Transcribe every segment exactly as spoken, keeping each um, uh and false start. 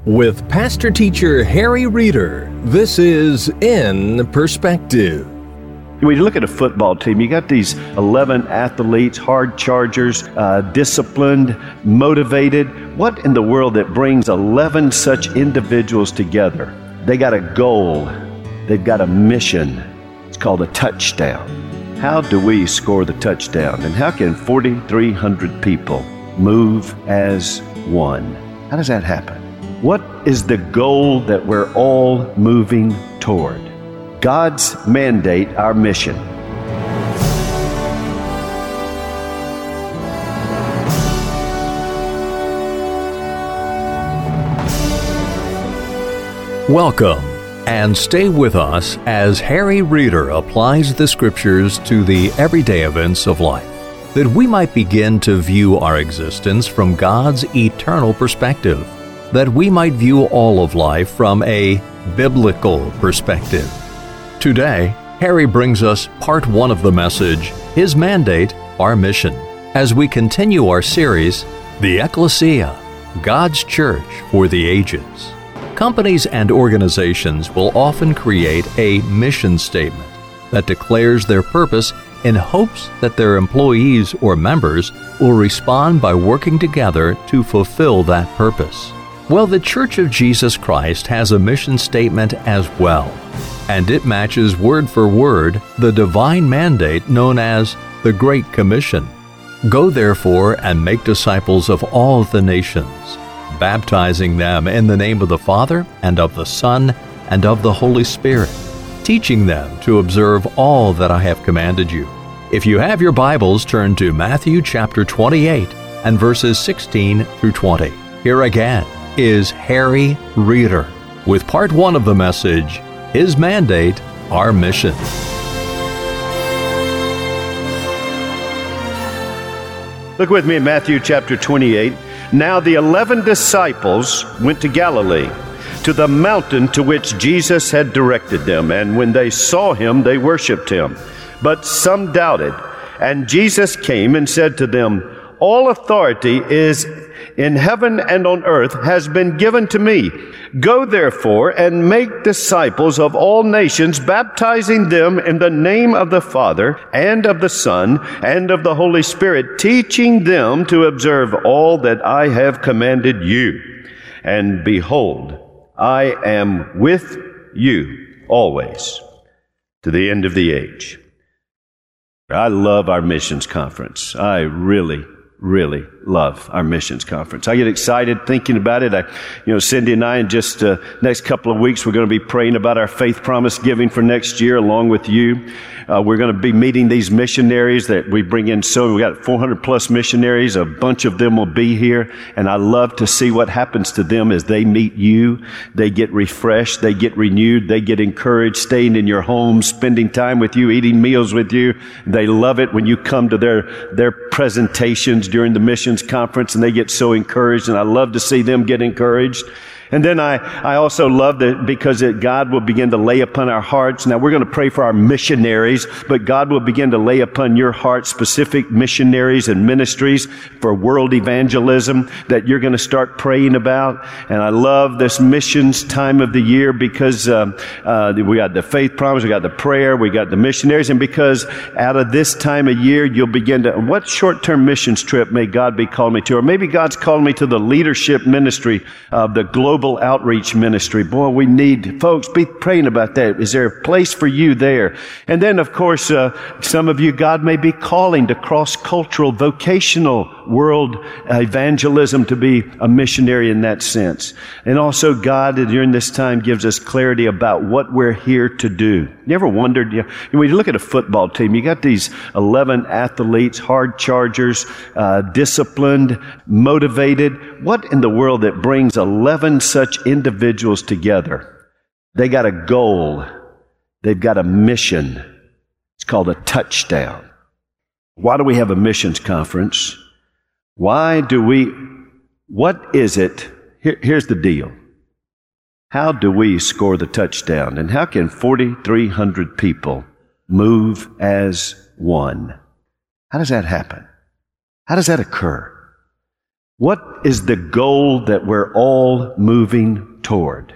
With Pastor Teacher Harry Reeder, this is In Perspective. When you look at a football team, you got these eleven athletes, hard chargers, uh, disciplined, motivated. What in the world that brings eleven such individuals together? They got a goal. They've got a mission. It's called a touchdown. How do we score the touchdown? And how can forty-three hundred people move as one? How does that happen? What is the goal that we're all moving toward? God's mandate, our mission. Welcome, and stay with us as Harry Reeder applies the Scriptures to the everyday events of life, that we might begin to view our existence from God's eternal perspective, that we might view all of life from a biblical perspective. Today, Harry brings us part one of the message, His Mandate, Our Mission, as we continue our series, The Ecclesia, God's Church for the Ages. Companies and organizations will often create a mission statement that declares their purpose in hopes that their employees or members will respond by working together to fulfill that purpose. Well, the Church of Jesus Christ has a mission statement as well, and it matches word for word the divine mandate known as the Great Commission. Go therefore and make disciples of all the nations, baptizing them in the name of the Father and of the Son and of the Holy Spirit, teaching them to observe all that I have commanded you. If you have your Bibles, turn to Matthew chapter twenty-eight and verses sixteen through twenty. Here again is Harry Reeder with part one of the message, His Mandate, Our Mission. Look with me in Matthew chapter twenty-eight. Now the eleven disciples went to Galilee, to the mountain to which Jesus had directed them. And when they saw him, they worshipped him. But some doubted. And Jesus came and said to them, all authority is in heaven and on earth has been given to me. Go therefore and make disciples of all nations, baptizing them in the name of the Father and of the Son and of the Holy Spirit, teaching them to observe all that I have commanded you. And behold, I am with you always to the end of the age. I love our missions conference. I really Really love our missions conference. I get excited thinking about it. I, you know, Cindy and I, in just uh, next couple of weeks, we're going to be praying about our faith promise giving for next year, along with you. Uh, we're going to be meeting these missionaries that we bring in. So we got four hundred plus missionaries. A bunch of them will be here, and I love to see what happens to them as they meet you. They get refreshed, they get renewed, they get encouraged, staying in your home, spending time with you, eating meals with you. They love it when you come to their their presentations during the missions conference, and they get so encouraged, and I love to see them get encouraged. And then I, I also love that because it, God will begin to lay upon our hearts. Now we're going to pray for our missionaries, but God will begin to lay upon your heart specific missionaries and ministries for world evangelism that you're going to start praying about. And I love this missions time of the year because uh, uh, we got the faith promise, we got the prayer, we got the missionaries, and because out of this time of year you'll begin to, what short-term missions trip may God be calling me to? Or maybe God's calling me to the leadership ministry of the global Global outreach ministry. Boy, we need folks be praying about that. Is there a place for you there? And then, of course, uh, some of you, God may be calling to cross-cultural, vocational world evangelism to be a missionary in that sense. And also, God, during this time, gives us clarity about what we're here to do. You ever wondered, you know, when you look at a football team, you got these eleven athletes, hard chargers, uh, disciplined, motivated. What in the world that brings eleven such individuals together? They got a goal. They've got a mission. It's called a touchdown. Why do we have a missions conference? Why do we, what is it? Here, here's the deal. How do we score the touchdown? And how can forty-three hundred people move as one? How does that happen? How does that occur? What is the goal that we're all moving toward?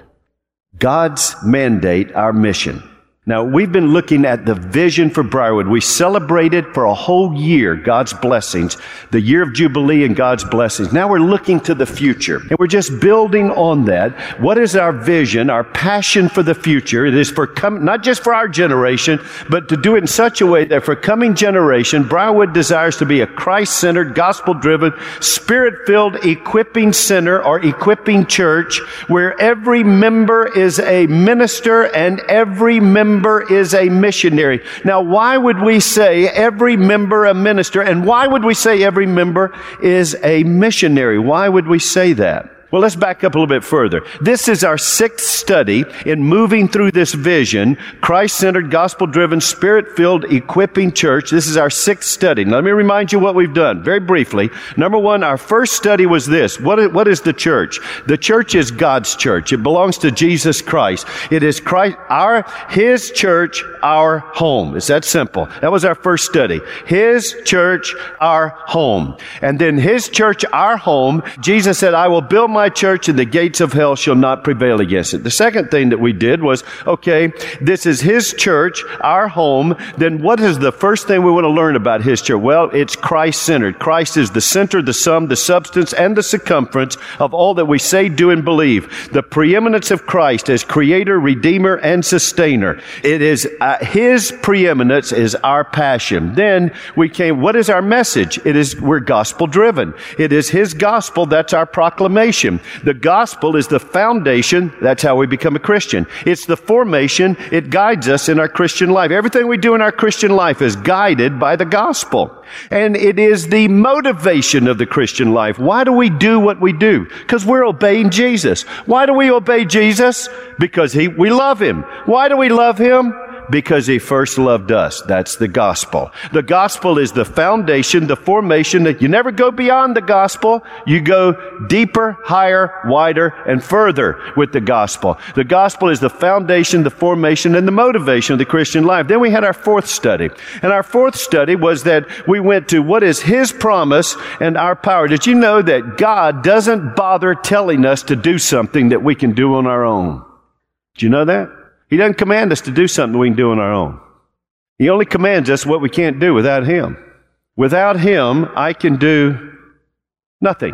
God's mandate, our mission. Now, we've been looking at the vision for Briarwood. We celebrated for a whole year God's blessings, the year of Jubilee and God's blessings. Now we're looking to the future, and we're just building on that. What is our vision, our passion for the future? It is for com- not just for our generation, but to do it in such a way that for coming generation, Briarwood desires to be a Christ-centered, gospel-driven, spirit-filled, equipping center or equipping church where every member is a minister and every member is a missionary. Now, why would we say every member a minister, and why would we say every member is a missionary? Why would we say that? Well, let's back up a little bit further. This is our sixth study in moving through this vision, Christ-centered, gospel-driven, spirit-filled, equipping church. This is our sixth study. Now, let me remind you what we've done very briefly. Number one, our first study was this. What is, what is the church? The church is God's church. It belongs to Jesus Christ. It is Christ, our, His church, our home. It's that simple. That was our first study. His church, our home. And then His church, our home, Jesus said, I will build my my church and the gates of hell shall not prevail against it. The second thing that we did was, okay, this is His church, our home. Then what is the first thing we want to learn about His church? Well, it's Christ-centered. Christ is the center, the sum, the substance, and the circumference of all that we say, do, and believe. The preeminence of Christ as creator, redeemer, and sustainer. It is uh, His preeminence is our passion. Then we came, what is our message? It is, we're gospel-driven. It is His gospel, that's our proclamation. The gospel is the foundation. That's how we become a Christian. It's the formation. It guides us in our Christian life. Everything we do in our Christian life is guided by the gospel. And it is the motivation of the Christian life. Why do we do what we do? Because we're obeying Jesus. Why do we obey Jesus? Because he, we love Him. Why do we love Him? Because He first loved us. That's the gospel. The gospel is the foundation, the formation that you never go beyond the gospel. You go deeper, higher, wider, and further with the gospel. The gospel is the foundation, the formation, and the motivation of the Christian life. Then we had our fourth study. And our fourth study was that we went to what is His promise and our power. Did you know that God doesn't bother telling us to do something that we can do on our own? Did you know that? He doesn't command us to do something we can do on our own. He only commands us what we can't do without Him. Without Him, I can do nothing.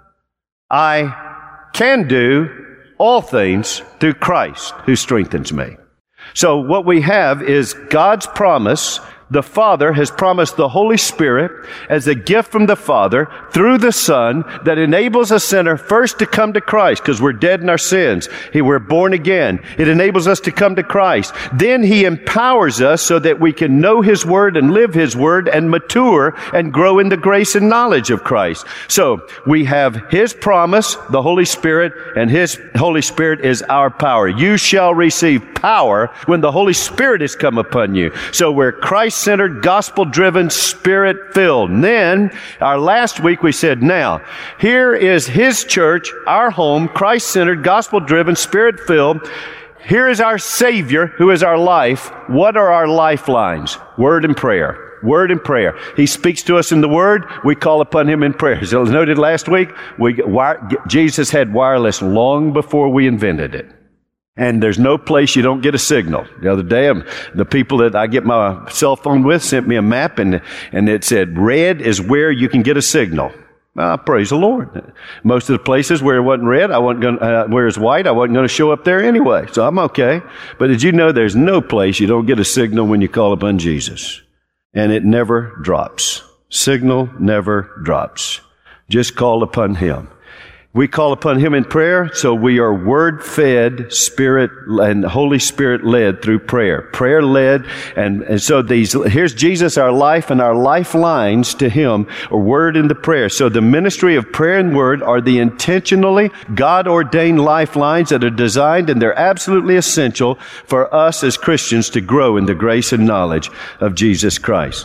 I can do all things through Christ who strengthens me. So what we have is God's promise. The Father has promised the Holy Spirit as a gift from the Father through the Son that enables a sinner first to come to Christ because we're dead in our sins. He, we're born again. It enables us to come to Christ. Then He empowers us so that we can know His Word and live His Word and mature and grow in the grace and knowledge of Christ. So we have His promise, the Holy Spirit, and His Holy Spirit is our power. You shall receive power when the Holy Spirit has come upon you. So we're Christ centered, gospel-driven, spirit-filled. And then, our last week we said, now, here is His church, our home, Christ-centered, gospel-driven, spirit-filled. Here is our Savior, who is our life. What are our lifelines? Word and prayer. Word and prayer. He speaks to us in the Word. We call upon Him in prayer. As I noted last week, we, Jesus had wireless long before we invented it. And there's no place you don't get a signal. The other day, um, the people that I get my cell phone with sent me a map, and and it said, red is where you can get a signal. Ah, praise the Lord. Most of the places where it wasn't red, I wasn't going uh, where it's white, I wasn't going to show up there anyway. So I'm okay. But did you know there's no place you don't get a signal when you call upon Jesus? And it never drops. Signal never drops. Just call upon Him. We call upon Him in prayer, so we are Word-fed, Spirit and Holy Spirit-led through prayer. Prayer-led, and, and so these, here's Jesus, our life, and our lifelines to Him are Word and the prayer. So the ministry of prayer and Word are the intentionally God-ordained lifelines that are designed, and they're absolutely essential for us as Christians to grow in the grace and knowledge of Jesus Christ.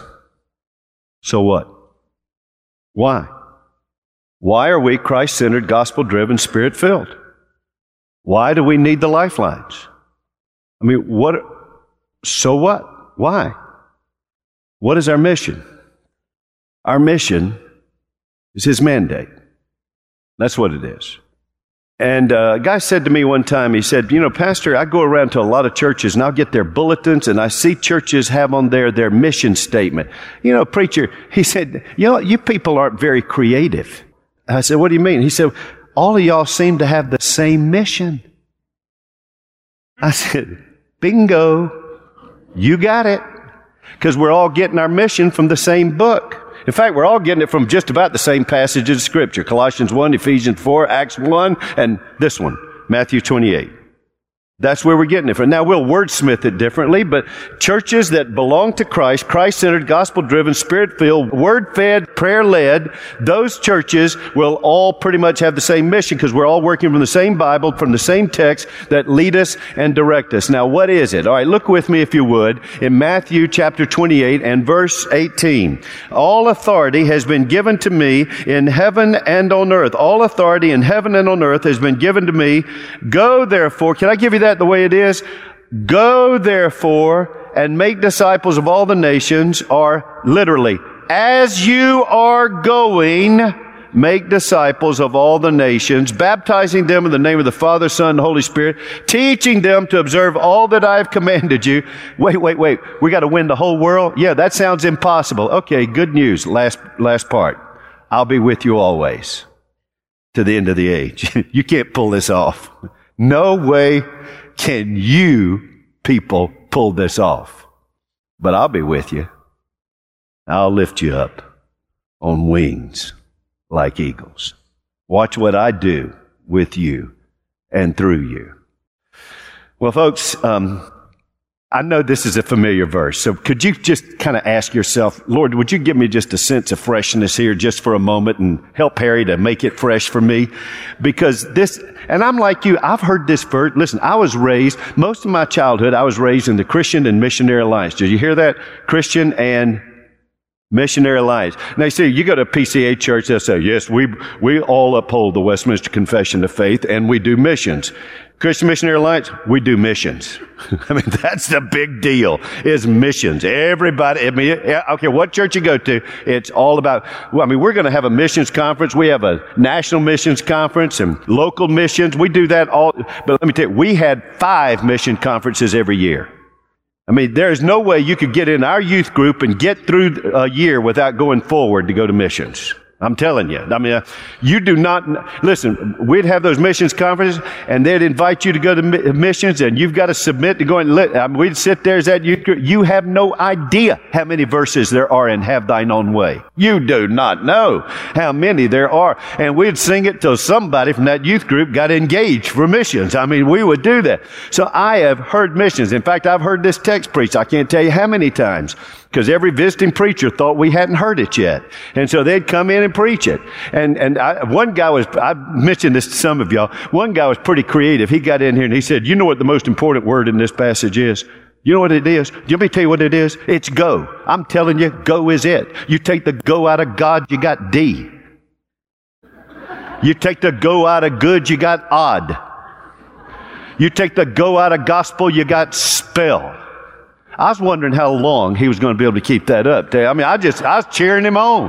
So what? Why? Why are we Christ-centered, gospel-driven, spirit-filled? Why do we need the lifelines? I mean, what? So what? Why? What is our mission? Our mission is His mandate. That's what it is. And uh, a guy said to me one time, he said, you know, Pastor, I go around to a lot of churches and I'll get their bulletins and I see churches have on there their mission statement. You know, preacher, he said, you know, you people aren't very creative. I said, what do you mean? He said, all of y'all seem to have the same mission. I said, bingo, you got it. Because we're all getting our mission from the same book. In fact, we're all getting it from just about the same passages of Scripture. Colossians one, Ephesians four, Acts one, and this one, Matthew twenty-eight. That's where we're getting it from. Now, we'll wordsmith it differently, but churches that belong to Christ, Christ-centered, gospel-driven, spirit-filled, word-fed, prayer-led, those churches will all pretty much have the same mission because we're all working from the same Bible, from the same text that lead us and direct us. Now, what is it? All right, look with me, if you would, in Matthew chapter twenty-eight and verse eighteen. All authority has been given to me in heaven and on earth. All authority in heaven and on earth has been given to me. Go, therefore, can I give you that? That the way it is? Go therefore and make disciples of all the nations, or literally, as you are going, make disciples of all the nations, baptizing them in the name of the Father, Son, and Holy Spirit, teaching them to observe all that I have commanded you. Wait, wait, wait. We got to win the whole world? Yeah, that sounds impossible. Okay, good news. Last, last part. I'll be with you always to the end of the age. You can't pull this off. No way can you people pull this off. But I'll be with you. I'll lift you up on wings like eagles. Watch what I do with you and through you. Well, folks, um, I know this is a familiar verse, so could you just kind of ask yourself, Lord, would you give me just a sense of freshness here just for a moment and help Harry to make it fresh for me? Because this, and I'm like you, I've heard this verse. Listen, I was raised, most of my childhood, I was raised in the Christian and Missionary Alliance. Did you hear that? Christian and Missionary Alliance. Now, you see, you go to a P C A church, they'll say, yes, we, we all uphold the Westminster Confession of Faith and we do missions. Christian Missionary Alliance, we do missions. I mean, that's the big deal, is missions. Everybody, I mean, I don't care what church you go to, it's all about, well, I mean, we're going to have a missions conference. We have a national missions conference and local missions. We do that all, but let me tell you, we had five mission conferences every year. I mean, there's no way you could get in our youth group and get through a year without going forward to go to missions. I'm telling you. I mean, uh, you do not, listen, we'd have those missions conferences and they'd invite you to go to mi- missions and you've got to submit to go and let, I mean, we'd sit there as that youth group. You have no idea how many verses there are in Have Thine Own Way. You do not know how many there are. And we'd sing it till somebody from that youth group got engaged for missions. I mean, we would do that. So I have heard missions. In fact, I've heard this text preached. I can't tell you how many times. Because every visiting preacher thought we hadn't heard it yet. And so they'd come in and preach it. And and I, one guy was, I mentioned this to some of y'all, one guy was pretty creative. He got in here and he said, you know what the most important word in this passage is? You know what it is? Let me tell you what it is. It's go. I'm telling you, go is it. You take the go out of God, you got D. You take the go out of good, you got odd. You take the go out of gospel, you got spell. I was wondering how long he was going to be able to keep that up. I mean, I just, I was cheering him on.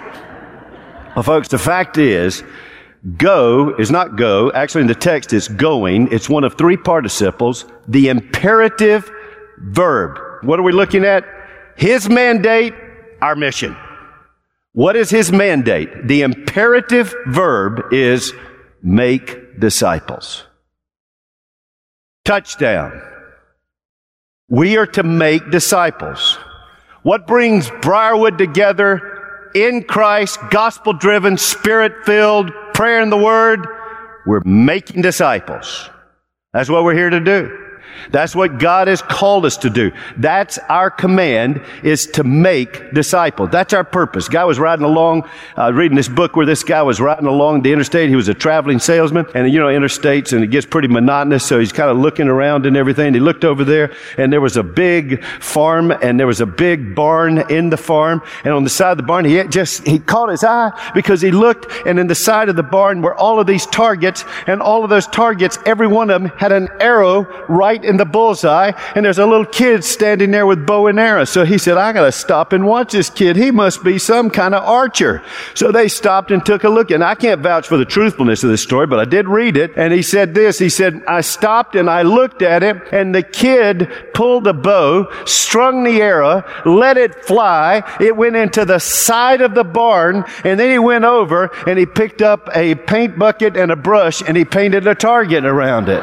Well, folks, the fact is, go is not go. Actually, in the text, it's going. It's one of three participles. The imperative verb. What are we looking at? His mandate, our mission. What is his mandate? The imperative verb is make disciples. Touchdown. We are to make disciples. What brings Briarwood together in Christ, gospel-driven, spirit-filled, prayer in the Word? We're making disciples. That's what we're here to do. That's what God has called us to do. That's our command, is to make disciples. That's our purpose. Guy was riding along, uh, reading this book where this guy was riding along the interstate. He was a traveling salesman. And you know, interstates, and it gets pretty monotonous, so he's kind of looking around and everything. He looked over there, and there was a big farm, and there was a big barn in the farm. And on the side of the barn, he had just, he caught his eye because he looked, and in the side of the barn were all of these targets, and all of those targets, every one of them had an arrow right right in the bullseye, and there's a little kid standing there with bow and arrow. So he said, I got to stop and watch this kid. He must be some kind of archer. So they stopped and took a look. And I can't vouch for the truthfulness of this story, but I did read it. And he said this, he said, I stopped and I looked at it, and the kid pulled the bow, strung the arrow, let it fly. It went into the side of the barn, and then he went over and he picked up a paint bucket and a brush, and he painted a target around it.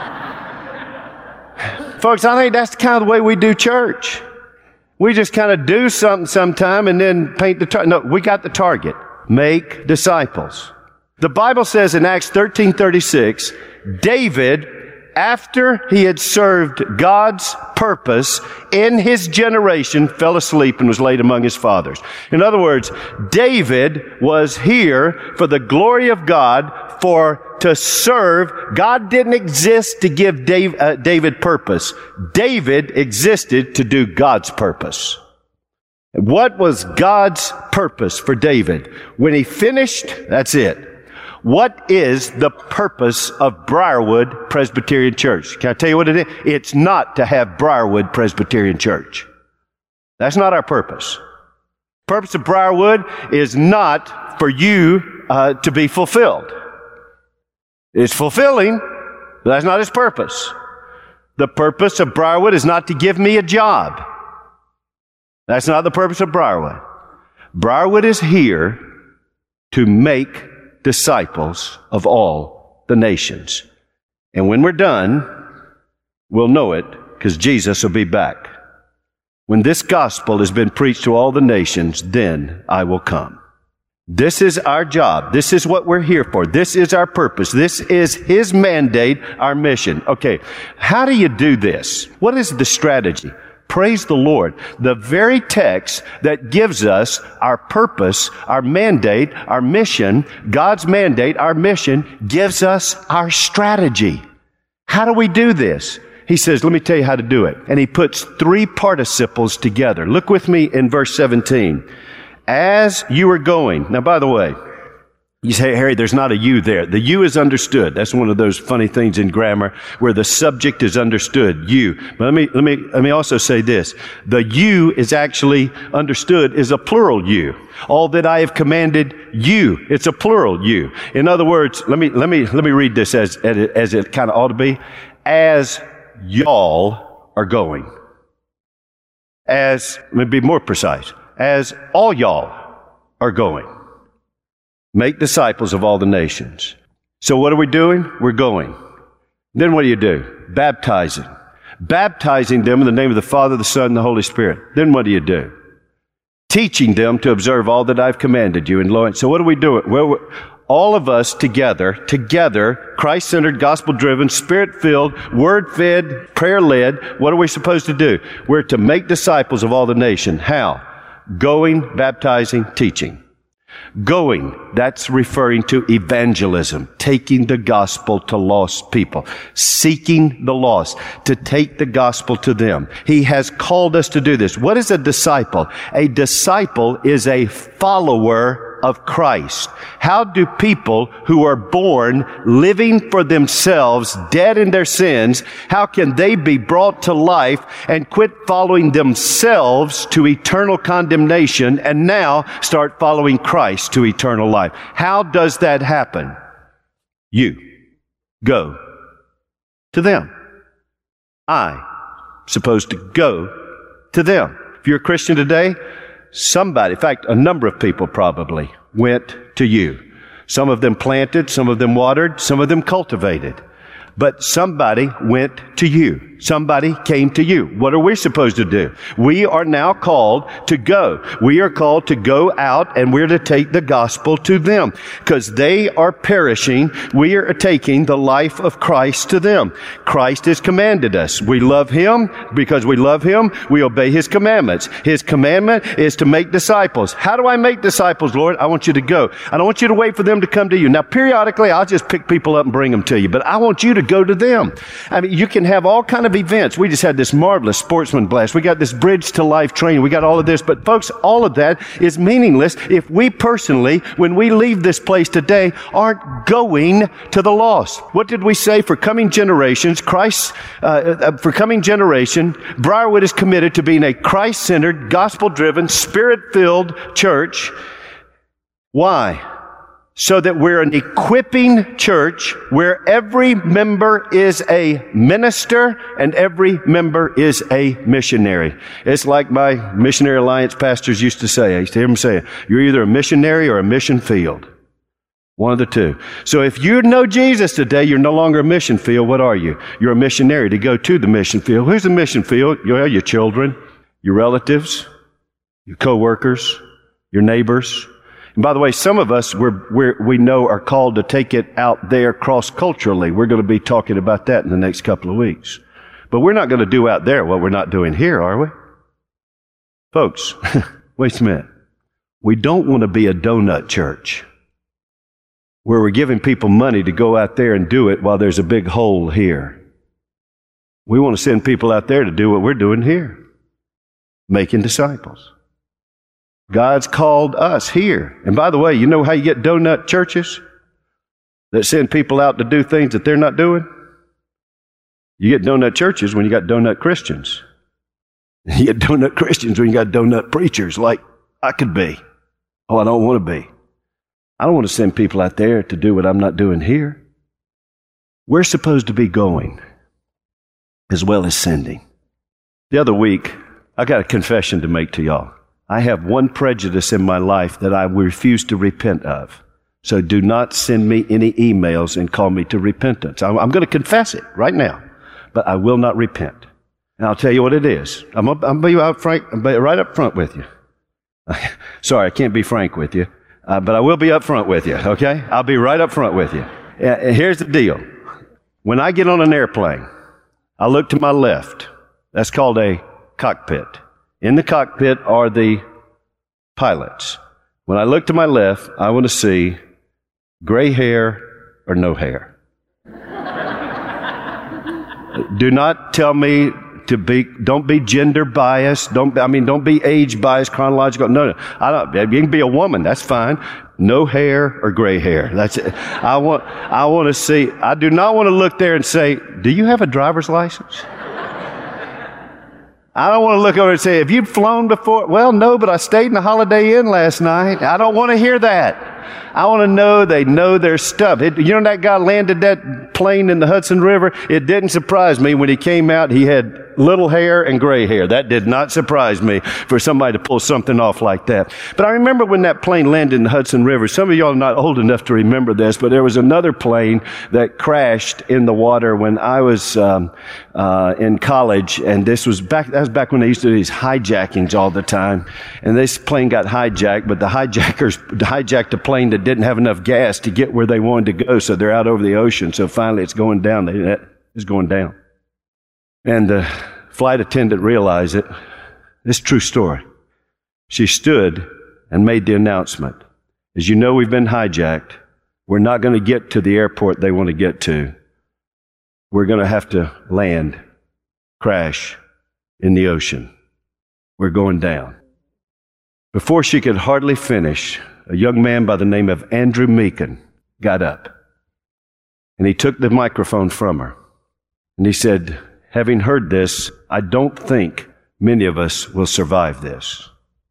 Folks, I think that's kind of the way we do church. We just kind of do something sometime and then paint the target. No, we got the target. Make disciples. The Bible says in Acts thirteen thirty-six, David, after he had served God's purpose in his generation, fell asleep and was laid among his fathers. In other words, David was here for the glory of God, for to serve. God didn't exist to give Dave, uh, David purpose. David existed to do God's purpose. What was God's purpose for David? When he finished, that's it. What is the purpose of Briarwood Presbyterian Church? Can I tell you what it is? It's not to have Briarwood Presbyterian Church. That's not our purpose. The purpose of Briarwood is not for you uh, to be fulfilled. It's fulfilling, but that's not its purpose. The purpose of Briarwood is not to give me a job. That's not the purpose of Briarwood. Briarwood is here to make disciples of all the nations. And when we're done, we'll know it because Jesus will be back. When this gospel has been preached to all the nations, then I will come. This is our job. This is what we're here for. This is our purpose. This is His mandate, our mission. Okay, how do you do this? What is the strategy? Praise the Lord. The very text that gives us our purpose, our mandate, our mission, God's mandate, our mission, gives us our strategy. How do we do this? He says, let me tell you how to do it. And he puts three participles together. Look with me in verse seventeen. As you are going. Now, by the way, you say, Harry, there's not a you there. The you is understood. That's one of those funny things in grammar where the subject is understood, you. But let me, let me, let me also say this. The you is actually understood is a plural you. All that I have commanded you. It's a plural you. In other words, let me, let me, let me read this as, as it, as it kind of ought to be. As y'all are going. As, let me be more precise. As all y'all are going. Make disciples of all the nations. So what are we doing? We're going. Then what do you do? Baptizing. Baptizing them in the name of the Father, the Son, and the Holy Spirit. Then what do you do? Teaching them to observe all that I've commanded you. And lo, so what are we doing? Well, all of us together, together, Christ-centered, gospel-driven, Spirit-filled, Word-fed, prayer-led, what are we supposed to do? We're to make disciples of all the nation. How? Going, baptizing, teaching. Going, that's referring to evangelism, taking the gospel to lost people, seeking the lost, to take the gospel to them. He has called us to do this. What is a disciple? A disciple is a follower of Christ. How do people who are born living for themselves, dead in their sins, how can they be brought to life and quit following themselves to eternal condemnation and now start following Christ to eternal life? How does that happen? You go to them. I'm supposed to go to them. If you're a Christian today, somebody, in fact, a number of people probably went to you. Some of them planted, some of them watered, some of them cultivated. But somebody went to you. Somebody came to you. What are we supposed to do? We are now called to go. We are called to go out and we're to take the gospel to them because they are perishing. We are taking the life of Christ to them. Christ has commanded us. We love Him because we love Him. We obey His commandments. His commandment is to make disciples. How do I make disciples, Lord? I want you to go. I don't want you to wait for them to come to you. Now, periodically, I'll just pick people up and bring them to you, but I want you to go to them. I mean, you can have have all kind of events. We just had this marvelous sportsman blast. We got this Bridge to Life training. We got all of this. But folks, all of that is meaningless if we personally, when we leave this place today, aren't going to the lost. What did we say? For coming generations, Christ, uh, uh, for coming generation, Briarwood is committed to being a Christ-centered, gospel-driven, spirit-filled church. Why? So that we're an equipping church where every member is a minister and every member is a missionary. It's like my Missionary Alliance pastors used to say. I used to hear them say, you're either a missionary or a mission field. One of the two. So if you know Jesus today, you're no longer a mission field. What are you? You're a missionary to go to the mission field. Who's the mission field? Well, your children, your relatives, your co-workers, your neighbors. And by the way, some of us we're, we're, we know are called to take it out there cross-culturally. We're going to be talking about that in the next couple of weeks. But we're not going to do out there what we're not doing here, are we? Folks, wait a minute. We don't want to be a donut church where we're giving people money to go out there and do it while there's a big hole here. We want to send people out there to do what we're doing here, making disciples. God's called us here. And by the way, you know how you get donut churches that send people out to do things that they're not doing? You get donut churches when you got donut Christians. You get donut Christians when you got donut preachers like I could be. Oh, I don't want to be. I don't want to send people out there to do what I'm not doing here. We're supposed to be going as well as sending. The other week, I got a confession to make to y'all. I have one prejudice in my life that I refuse to repent of. So do not send me any emails and call me to repentance. I'm, I'm going to confess it right now, but I will not repent. And I'll tell you what it is. I'm going to be out frank, I'll be right up front with you. Sorry, I can't be frank with you, uh, but I will be up front with you, okay? I'll be right up front with you. Uh, here's the deal. When I get on an airplane, I look to my left. That's called a cockpit. In the cockpit are the pilots. When I look to my left, I want to see gray hair or no hair. Do not tell me to be, don't be gender biased. Don't, I mean, don't be age biased, chronological. No, no. I don't, you can be a woman. That's fine. No hair or gray hair. That's it. I want, I want to see, I do not want to look there and say, do you have a driver's license? I don't want to look over and say, have you flown before? Well, no, but I stayed in the Holiday Inn last night. I don't want to hear that. I want to know they know their stuff. It, you know that guy landed that plane in the Hudson River? It didn't surprise me when he came out, he had little hair and gray hair. That did not surprise me for somebody to pull something off like that. But I remember when that plane landed in the Hudson River. Some of y'all are not old enough to remember this, but there was another plane that crashed in the water when I was um, uh, in college. And this was back, that was back when they used to do these hijackings all the time. And this plane got hijacked, but the hijackers hijacked a plane that didn't have enough gas to get where they wanted to go. So they're out over the ocean. So finally it's going down. It's going down. And the flight attendant realized it. This is a true story. She stood and made the announcement. As you know, we've been hijacked. We're not going to get to the airport they want to get to. We're going to have to land, crash in the ocean. We're going down. Before she could hardly finish, a young man by the name of Andrew Meekin got up. And he took the microphone from her. And he said, having heard this, I don't think many of us will survive this.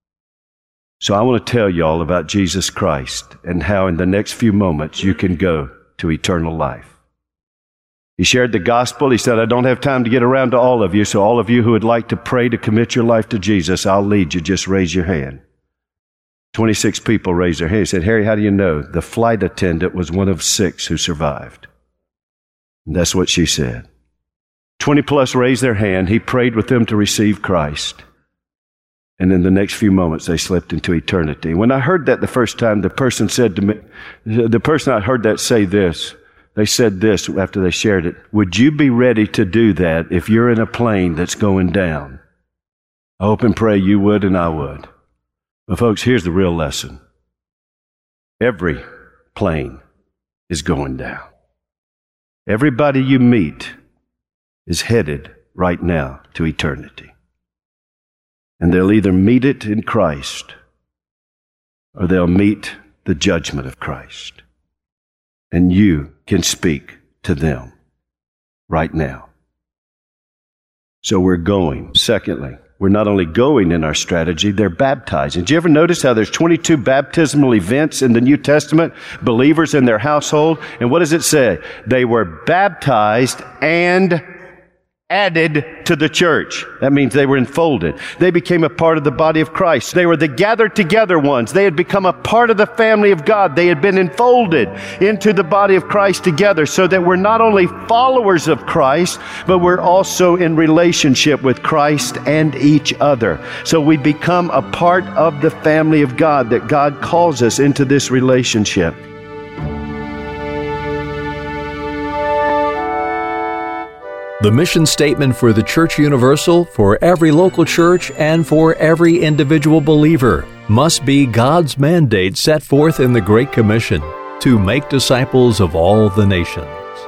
So I want to tell you all about Jesus Christ and how in the next few moments you can go to eternal life. He shared the gospel. He said, I don't have time to get around to all of you, so all of you who would like to pray to commit your life to Jesus, I'll lead you. Just raise your hand. twenty-six people raised their hand. He said, Harry, how do you know? The flight attendant was one of six who survived. And that's what she said. twenty plus raised their hand. He prayed with them to receive Christ. And in the next few moments, they slipped into eternity. When I heard that the first time, the person said to me, the person I heard that say this, they said this after they shared it, would you be ready to do that if you're in a plane that's going down? I hope and pray you would and I would. But folks, here's the real lesson. Every plane is going down. Everybody you meet is headed right now to eternity. And they'll either meet it in Christ or they'll meet the judgment of Christ. And you can speak to them right now. So we're going. Secondly, we're not only going in our strategy, they're baptizing. Did you ever notice how there's twenty-two baptismal events in the New Testament? Believers in their household. And what does it say? They were baptized and added to the church. That means they were enfolded. They became a part of the body of Christ. They were the gathered together ones. They had become a part of the family of God. They had been enfolded into the body of Christ together, so that we're not only followers of Christ, but we're also in relationship with Christ and each other. So we become a part of the family of God, that God calls us into this relationship. The mission statement for the Church Universal, for every local church, and for every individual believer must be God's mandate set forth in the Great Commission to make disciples of all the nations.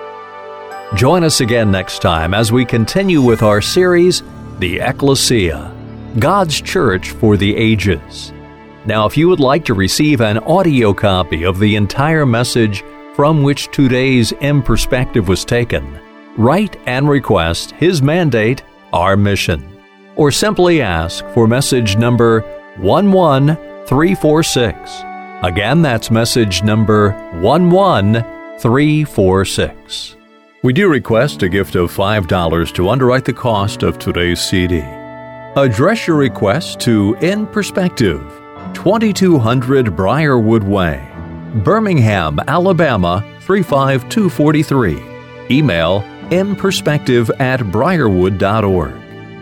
Join us again next time as we continue with our series, The Ecclesia, God's Church for the Ages. Now, if you would like to receive an audio copy of the entire message from which today's In Perspective was taken, write and request His Mandate, Our Mission, or simply ask for message number one one three four six. Again, that's message number one one three four six. We do request a gift of five dollars to underwrite the cost of today's C D. Address your request to In Perspective, twenty-two hundred Briarwood Way, Birmingham, Alabama three five two four three. Email inperspective at briarwood dot org.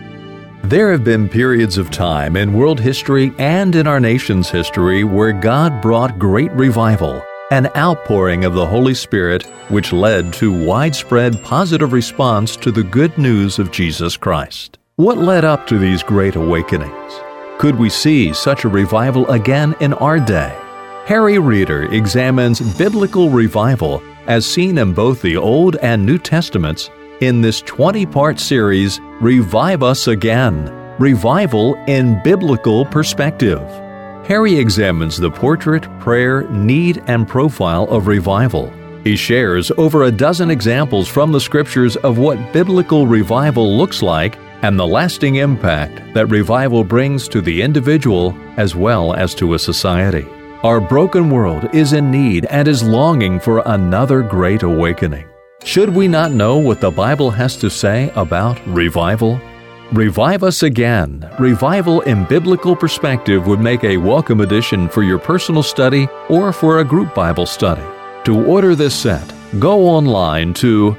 There have been periods of time in world history and in our nation's history where God brought great revival, an outpouring of the Holy Spirit, which led to widespread positive response to the good news of Jesus Christ. What led up to these great awakenings? Could we see such a revival again in our day? Harry Reeder examines biblical revival as seen in both the Old and New Testaments in this twenty-part series, Revive Us Again, Revival in Biblical Perspective. Harry examines the portrait, prayer, need, and profile of revival. He shares over a dozen examples from the Scriptures of what biblical revival looks like and the lasting impact that revival brings to the individual as well as to a society. Our broken world is in need and is longing for another great awakening. Should we not know what the Bible has to say about revival? Revive Us Again, Revival in Biblical Perspective would make a welcome addition for your personal study or for a group Bible study. To order this set, go online to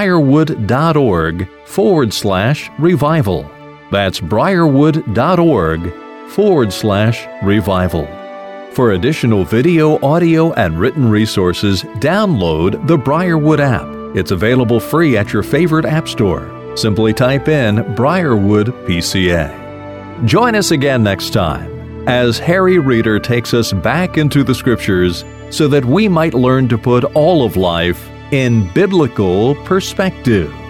briarwood.org forward slash revival. That's briarwood.org forward slash revival. For additional video, audio, and written resources, download the Briarwood app. It's available free at your favorite app store. Simply type in Briarwood P C A. Join us again next time as Harry Reeder takes us back into the Scriptures so that we might learn to put all of life in biblical perspective.